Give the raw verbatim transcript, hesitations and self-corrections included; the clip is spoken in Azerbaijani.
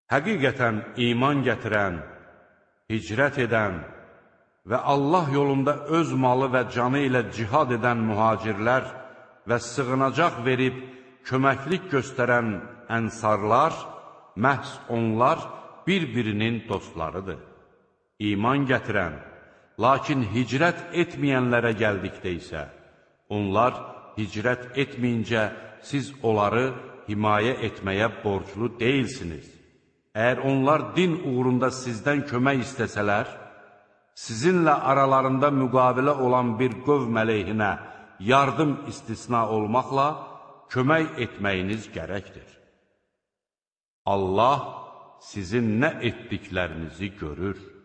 Həqiqətən iman gətirən, hicrət edən və Allah yolunda öz malı və canı ilə cihad edən mühacirlər və sığınacaq verib köməklik göstərən ənsarlar, məhz onlar bir-birinin dostlarıdır. İman gətirən, lakin hicrət etməyənlərə gəldikdə isə, onlar hicrət etməyincə siz onları himayə etməyə borclu deyilsiniz. Əgər onlar din uğrunda sizdən kömək istəsələr, sizinlə aralarında müqavilə olan bir qövm əleyhinə yardım istisna olmaqla kömək etməyiniz gərəkdir. Allah sizin nə etdiklərinizi görür.